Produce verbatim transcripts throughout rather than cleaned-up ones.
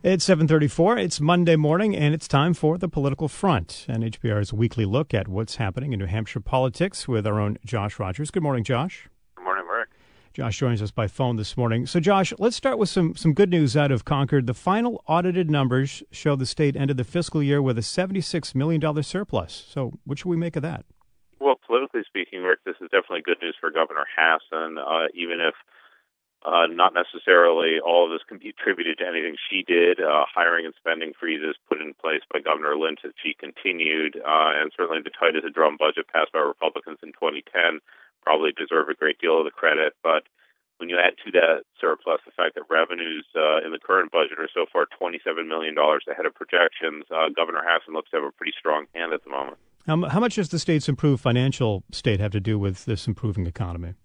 It's seven thirty-four. It's Monday morning, and it's time for The Political Front, N H P R's weekly look at what's happening in New Hampshire politics with our own Josh Rogers. Good morning, Josh. Good morning, Rick. Josh joins us by phone this morning. So, Josh, let's start with some, some good news out of Concord. The final audited numbers show the state ended the fiscal year with a seventy-six million dollars surplus. So what should we make of that? Well, politically speaking, Rick, this is definitely good news for Governor Hassan, uh, even if Uh, not necessarily all of this can be attributed to anything she did. Uh, hiring and spending freezes put in place by Governor Lynch as she continued, uh, and certainly the tight as a drum budget passed by Republicans in twenty ten probably deserve a great deal of the credit. But when you add to that surplus the fact that revenues uh, in the current budget are so far twenty-seven million dollars ahead of projections, uh, Governor Hassan looks to have a pretty strong hand at the moment. How, how much does the state's improved financial state have to do with this improving economy?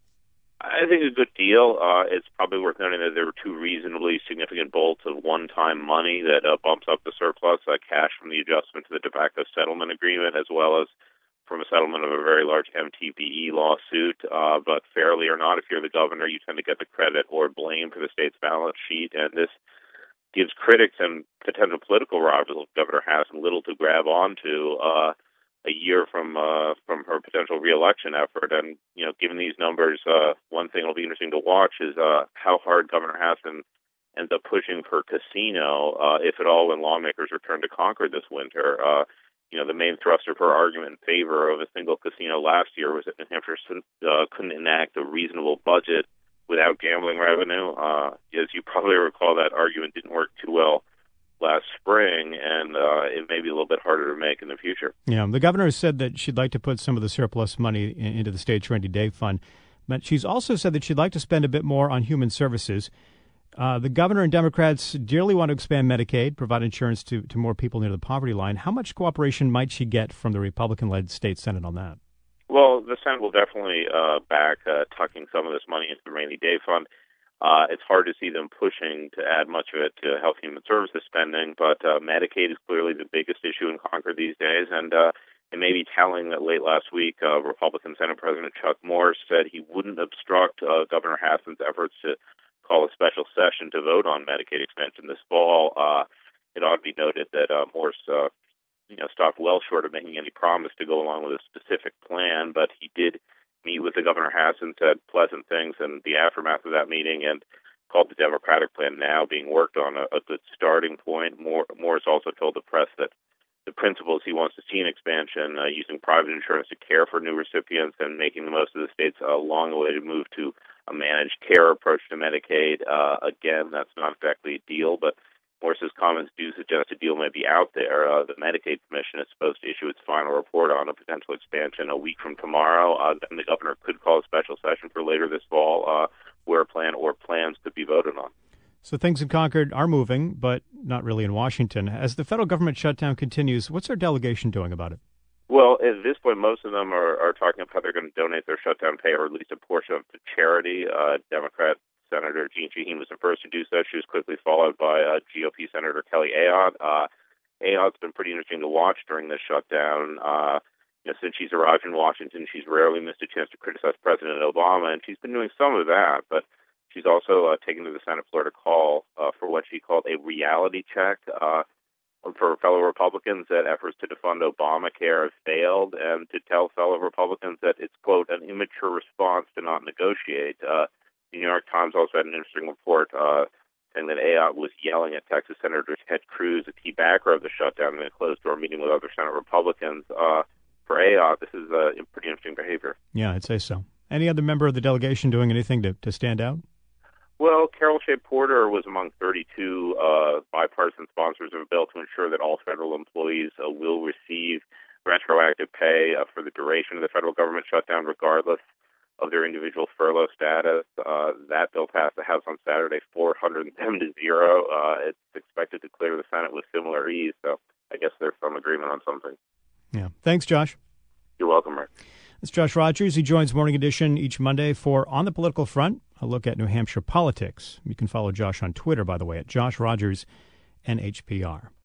I think a good deal. Uh, it's probably worth noting that there were two reasonably significant bolts of one-time money that uh, bumps up the surplus, uh, cash from the adjustment to the tobacco settlement agreement, as well as from a settlement of a very large M T B E lawsuit. Uh, but fairly or not, if you're the governor, you tend to get the credit or blame for the state's balance sheet, and this gives critics and potential political rivals of Governor Hassan little to grab onto Uh, a year from uh, from her potential reelection effort. And, you know, given these numbers, uh, one thing that'll be interesting to watch is uh, how hard Governor Hassan ends up pushing for casino, uh, if at all, when lawmakers return to Concord this winter. Uh, you know, the main thrust of her argument in favor of a single casino last year was that New Hampshire uh, couldn't enact a reasonable budget without gambling revenue. Uh, as you probably recall, that argument didn't work too well last spring, and uh, it may be a little bit harder to make in the future. Yeah, the governor has said that she'd like to put some of the surplus money in, into the state's rainy day fund, but she's also said that she'd like to spend a bit more on human services. Uh, the governor and Democrats dearly want to expand Medicaid, provide insurance to, to more people near the poverty line. How much cooperation might she get from the Republican-led state Senate on that? Well, the Senate will definitely uh, back uh, tucking some of this money into the rainy day fund. Uh, it's hard to see them pushing to add much of it to health human services spending, but uh, Medicaid is clearly the biggest issue in Concord these days, and uh, it may be telling that late last week, uh, Republican Senate President Chuck Morse said he wouldn't obstruct uh, Governor Hassan's efforts to call a special session to vote on Medicaid expansion this fall. Uh, it ought to be noted that uh, Morse uh, you know, stopped well short of making any promise to go along with a specific plan, but he did meet with the Governor Hassan, said pleasant things in the aftermath of that meeting, and called the Democratic plan now being worked on a, a good starting point. Moore, Morris also told the press that the principles he wants to see in expansion, uh, using private insurance to care for new recipients and making the most of the state's uh, long-awaited move to a managed care approach to Medicaid. Uh, again, that's not exactly a deal, but Morris's comments do suggest a deal may be out there. Uh, the Medicaid Commission is supposed to issue its final report on a potential expansion a week from tomorrow. Uh, then the governor could call a special session for later this fall, uh, where a plan or plans could be voted on. So things in Concord are moving, but not really in Washington. As the federal government shutdown continues, what's our delegation doing about it? Well, at this point, most of them are, are talking about how they're going to donate their shutdown pay, or at least a portion of it, to charity. Uh, Democrat Senator Jeanne Shaheen was the first to do so. She was quickly followed by uh, G O P Senator Kelly Ayotte. Uh, Ayotte's been pretty interesting to watch during this shutdown. Uh, you know, since she's arrived in Washington, she's rarely missed a chance to criticize President Obama, and she's been doing some of that, but she's also uh, taken to the Senate floor to call uh, for what she called a reality check uh, for fellow Republicans that efforts to defund Obamacare have failed, and to tell fellow Republicans that it's, quote, an immature response to not negotiate. Uh, The New York Times also had an interesting report uh, saying that Ayotte was yelling at Texas Senator Ted Cruz, a key backer of the shutdown, in a closed-door meeting with other Senate Republicans. Uh, for Ayotte, this is uh, pretty interesting behavior. Yeah, I'd say so. Any other member of the delegation doing anything to, to stand out? Well, Carol Shea Porter was among thirty-two uh, bipartisan sponsors of a bill to ensure that all federal employees uh, will receive retroactive pay uh, for the duration of the federal government shutdown, regardless of their individual furlough status. Uh, that bill passed the House on Saturday, four hundred seven to zero. Uh, it's expected to clear the Senate with similar ease, so I guess there's some agreement on something. Yeah. Thanks, Josh. You're welcome, Rick. It's Josh Rogers. He joins Morning Edition each Monday for On the Political Front, a look at New Hampshire politics. You can follow Josh on Twitter, by the way, at Josh Rogers N H P R.